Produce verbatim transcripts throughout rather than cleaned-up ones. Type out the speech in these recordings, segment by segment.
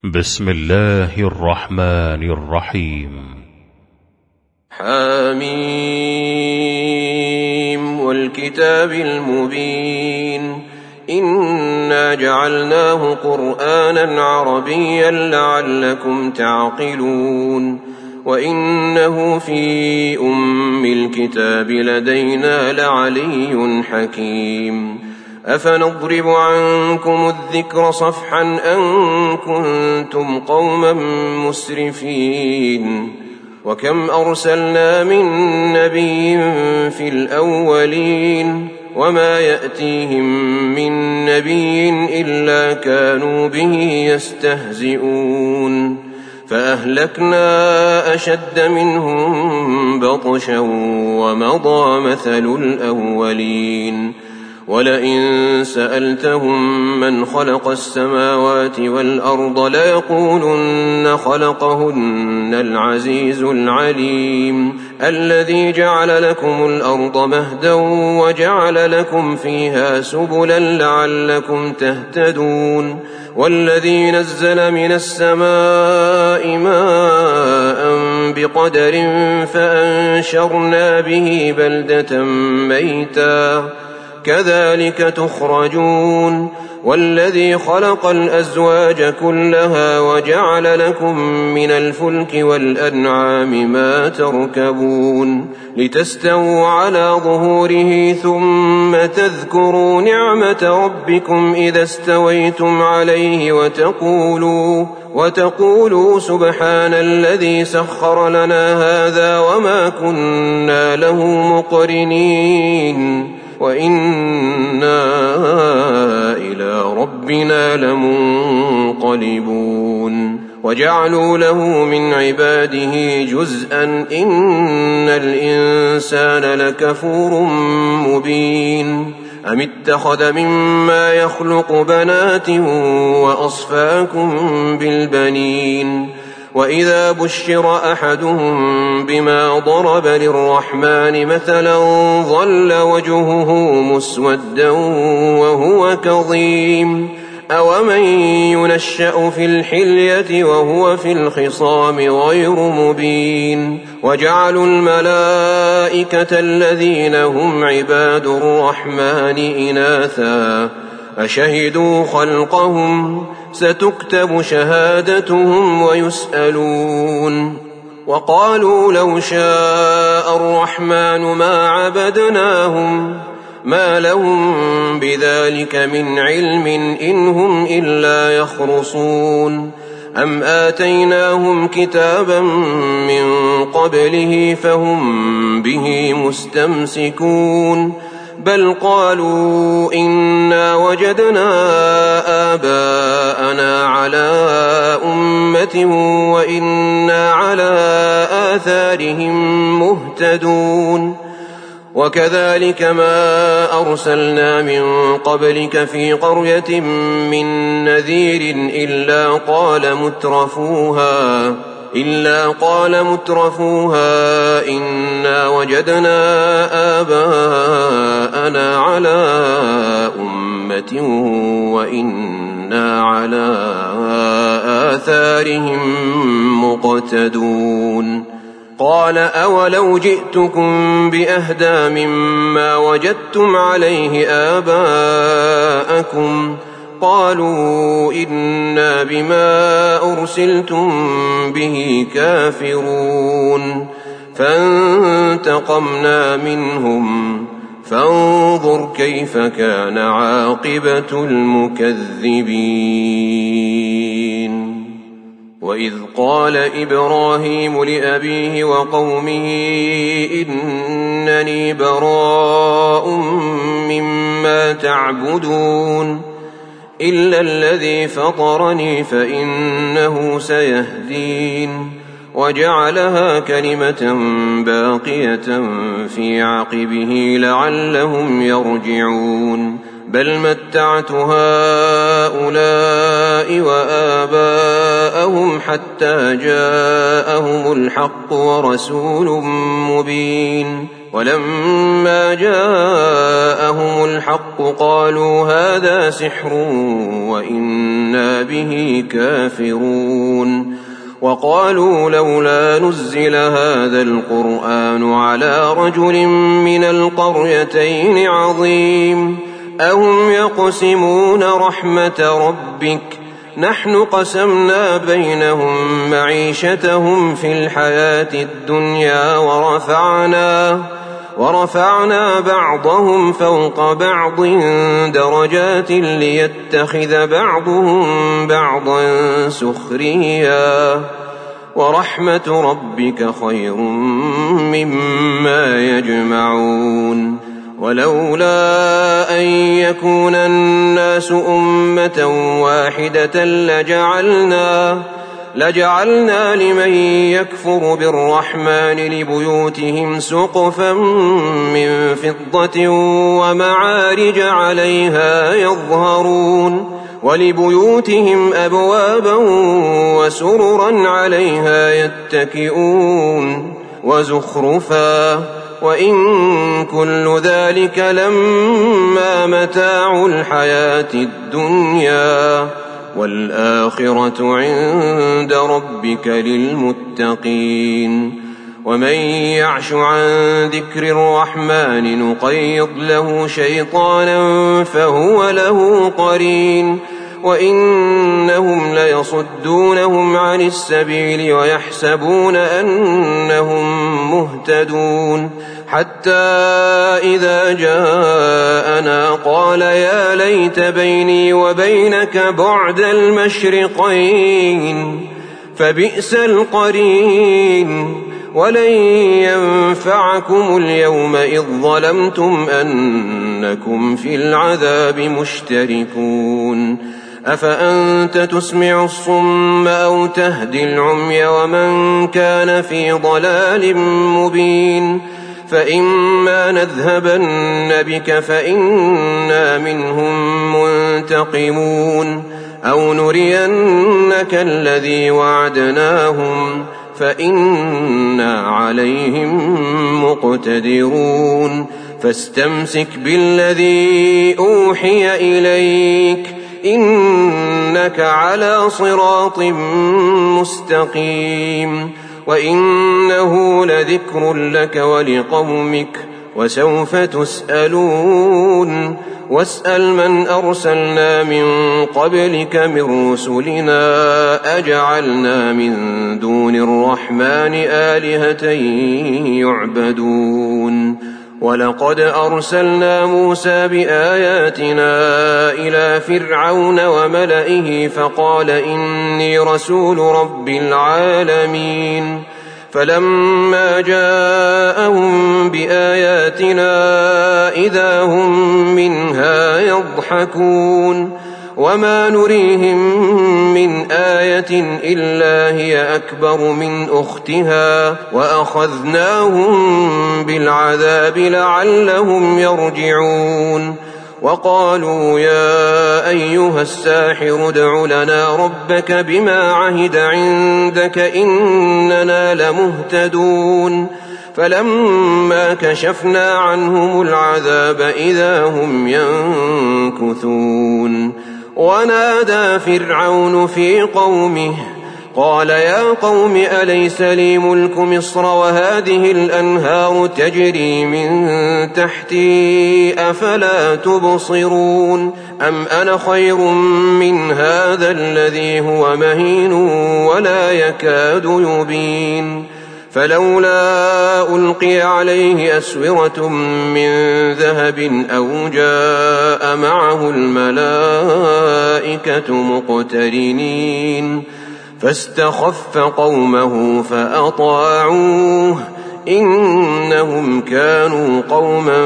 بسم الله الرحمن الرحيم. حميم والكتاب المبين إنا جعلناه قرآنا عربيا لعلكم تعقلون وإنه في أم الكتاب لدينا لعلي حكيم أفنضرب عنكم الذكر صفحا أن كنتم قوما مسرفين وكم أرسلنا من نبي في الأولين وما يأتيهم من نبي إلا كانوا به يستهزئون فأهلكنا أشد منهم بطشا ومضى مثل الأولين ولئن سألتهم من خلق السماوات والأرض ليقولن خلقهن العزيز العليم الذي جعل لكم الأرض مهدا وجعل لكم فيها سبلا لعلكم تهتدون والذي نزل من السماء ماء بقدر فأنشرنا به بلدة ميتا كذلك تخرجون والذي خلق الأزواج كلها وجعل لكم من الفلك والأنعام ما تركبون لتستووا على ظهوره ثم تذكروا نعمة ربكم إذا استويتم عليه وتقولوا, وتقولوا سبحان الذي سخر لنا هذا وما كنا له مقرنين وإنا إلى ربنا لمنقلبون وجعلوا له من عباده جزءا إن الإنسان لكفور مبين أم اتخذ مما يخلق بنات وأصفاكم بالبنين وإذا بشر أحدهم بما ضرب للرحمن مثلا ظل وجهه مسودا وهو كظيم أومن ينشأ في الحلية وهو في الخصام غير مبين وجعلوا الملائكة الذين هم عباد الرحمن إناثا أشهدوا خلقهم ستكتب شهادتهم ويسألون وقالوا لو شاء الرحمن ما عبدناهم ما لهم بذلك من علم إن هم إلا يخرصون أم آتيناهم كتابا من قبله فهم به مستمسكون بل قالوا إنا وجدنا آباءنا على أمة وإنا على آثارهم مهتدون وكذلك ما أرسلنا من قبلك في قرية من نذير إلا قال مترفوها إلا قال مترفوها إنا وجدنا آباءنا على أمة وإنا على آثارهم مقتدون قال أولو جئتكم بأهدى مما وجدتم عليه آباءكم قالوا إنا بما أرسلتم به كافرون فانتقمنا منهم فانظر كيف كان عاقبة المكذبين وإذ قال إبراهيم لأبيه وقومه إنني براء مما تعبدون إلا الذي فطرني فإنه سيهدين وجعلها كلمة باقية في عقبه لعلهم يرجعون بل متعت هؤلاء وآباءهم حتى جاءهم الحق ورسول مبين ولما جاءهم الحق قالوا هذا سحر وإنا به كافرون وقالوا لولا نزل هذا القرآن على رجل من القريتين عظيم أهم يقسمون رحمة ربك نحن قسمنا بينهم معيشتهم في الحياة الدنيا ورفعنا ورفعنا بعضهم فوق بعض درجات ليتخذ بعضهم بعضا سخريا ورحمة ربك خير مما يجمعون ولولا أن يكون الناس أمة واحدة لجعلنا لجعلنا لمن يكفر بالرحمن لبيوتهم سقفا من فضة ومعارج عليها يظهرون ولبيوتهم أبوابا وسررا عليها يتكئون وزخرفا وإن كل ذلك لما متاع الحياة الدنيا والآخرة عند ربك للمتقين ومن يعش عن ذكر الرحمن نقيض له شيطانا فهو له قرين وإنهم ليصدونهم عن السبيل ويحسبون أنهم مهتدون حتى إذا جاءنا قال يا ليت بيني وبينك بعد المشرقين فبئس القرين ولن ينفعكم اليوم إذ ظلمتم أنكم في العذاب مشتركون أفأنت تسمع الصم أو تهدي العمي ومن كان في ضلال مبين فإما نذهبن بك فإنا منهم منتقمون أو نرينك الذي وعدناهم فإنا عليهم مقتدرون فاستمسك بالذي أوحي إليك إنك على صراط مستقيم وإنه لذكر لك ولقومك وسوف تسألون واسأل من أرسلنا من قبلك من رسلنا أجعلنا من دون الرحمن آلهة يعبدون ولقد أرسلنا موسى بآياتنا إلى فرعون وملئه فقال إني رسول رب العالمين فلما جاءهم بآياتنا إذا هم منها يضحكون وما نريهم من آية إلا هي أكبر من أختها وأخذناهم بالعذاب لعلهم يرجعون وقالوا يا أيها الساحر ادع لنا ربك بما عهد عندك إننا لمهتدون فلما كشفنا عنهم العذاب إذا هم ينكثون ونادى فرعون في قومه قال يا قوم أليس لي ملك مصر وهذه الأنهار تجري من تحتي أفلا تبصرون أم أنا خير من هذا الذي هو مهين ولا يكاد يبين فلولا ألقي عليه أسورة من ذهب أو جاء معه الملائكة مقترنين فاستخف قومه فأطاعوه إنهم كانوا قوما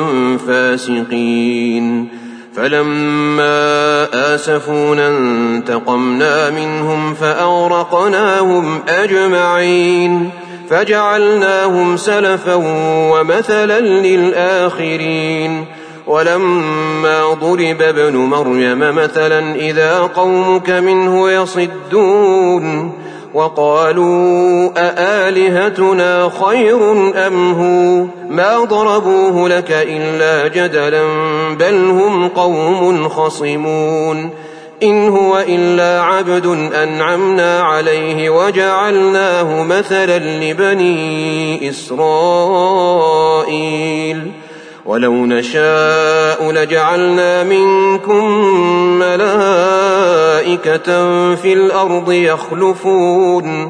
فاسقين فلما آسفونا انتقمنا منهم فأغرقناهم أجمعين فجعلناهم سلفا ومثلا للآخرين ولما ضرب ابن مريم مثلا إذا قومك منه يصدون وقالوا أآلهتنا خير أم هو ما ضربوه لك إلا جدلا بل هم قوم خصمون إن هو إلا عبد أنعمنا عليه وجعلناه مثلا لبني إسرائيل ولو نشاء لجعلنا منكم ملائكة في الأرض يخلفون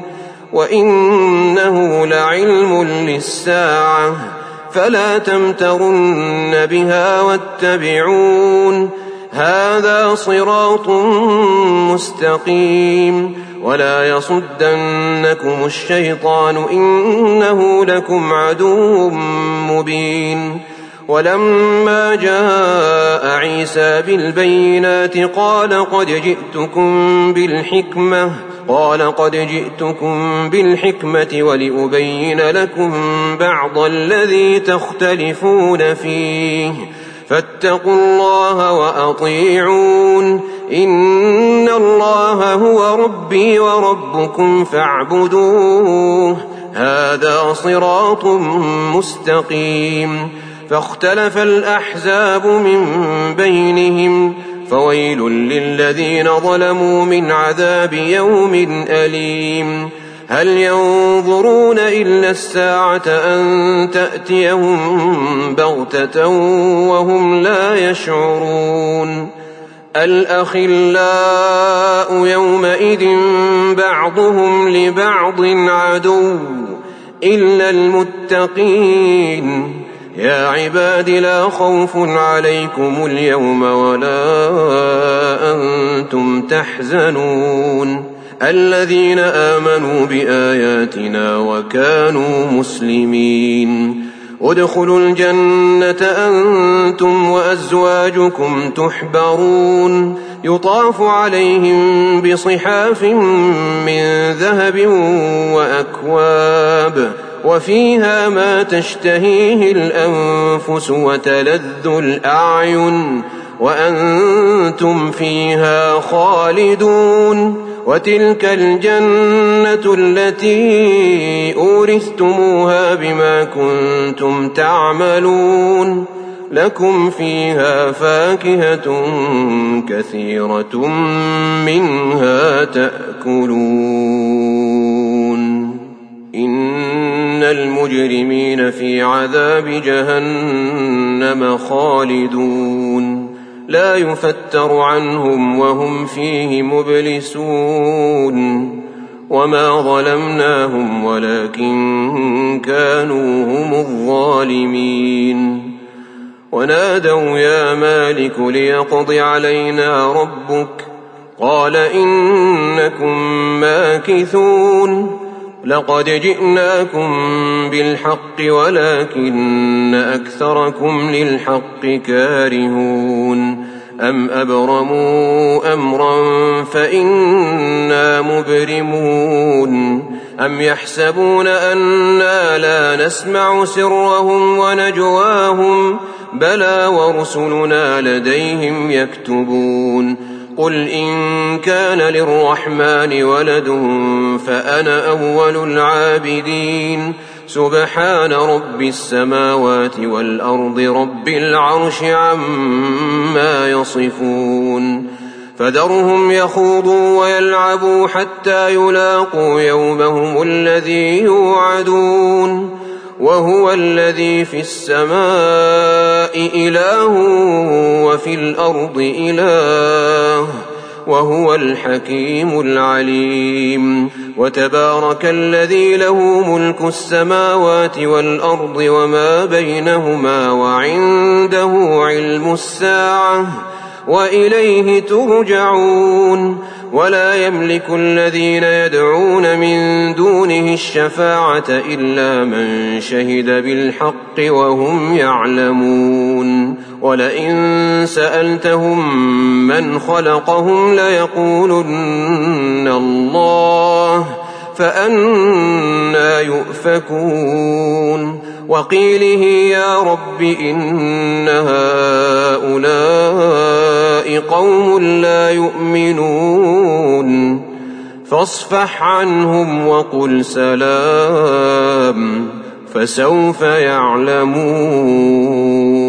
وإنه لعلم للساعة فلا تمترن بها واتبعون هذا صراط مستقيم ولا يصدنكم الشيطان إنه لكم عدو مبين ولما جاء عيسى بالبينات قال قد جئتكم بالحكمة قال قد جئتكم بالحكمة ولأبين لكم بعض الذي تختلفون فيه فاتقوا الله وأطيعون إن الله هو ربي وربكم فاعبدوه هذا صراط مستقيم فاختلف الأحزاب من بينهم فويل للذين ظلموا من عذاب يوم أليم هل ينظرون إلا الساعة أن تأتيهم بغتة وهم لا يشعرون الأخلاء يومئذ بعضهم لبعض عدو إلا المتقين يا عباد لا خوف عليكم اليوم ولا أنتم تحزنون الذين آمنوا بآياتنا وكانوا مسلمين ادخلوا الجنة أنتم وأزواجكم تحبرون يطاف عليهم بصحاف من ذهب وأكواب وفيها ما تشتهيه الأنفس وتلذ الأعين وأنتم فيها خالدون وتلك الجنة التي أورثتموها بما كنتم تعملون لكم فيها فاكهة كثيرة منها تأكلون إن المجرمين في عذاب جهنم خالدون لا يفتر عنهم وهم فيه مبلسون وما ظلمناهم ولكن كانوا هم الظالمين ونادوا يا مالك ليقض علينا ربك قال إنكم ماكثون لقد جئناكم بالحق ولكن أكثركم للحق كارهون أم أبرموا أمرا فإنا مبرمون أم يحسبون أنا لا نسمع سرهم ونجواهم بلى ورسلنا لديهم يكتبون قل إن كان للرحمن ولد فأنا أول العابدين سبحان رب السماوات والأرض رب العرش عما يصفون فذرهم يخوضوا ويلعبوا حتى يلاقوا يومهم الذي يوعدون وهو الذي في السماء إله وفي الأرض إله وهو الحكيم العليم وتبارك الذي له ملك السماوات والأرض وما بينهما وعنده علم الساعة وإليه ترجعون ولا يملك الذين يدعون من دونه الشفاعة إلا من شهد بالحق وهم يعلمون ولئن سألتهم من خلقهم ليقولن الله فأنى يؤفكون وقيله يا رب إن هؤلاء قوم لا يؤمنون فاصفح عنهم وقل سلام فسوف يعلمون.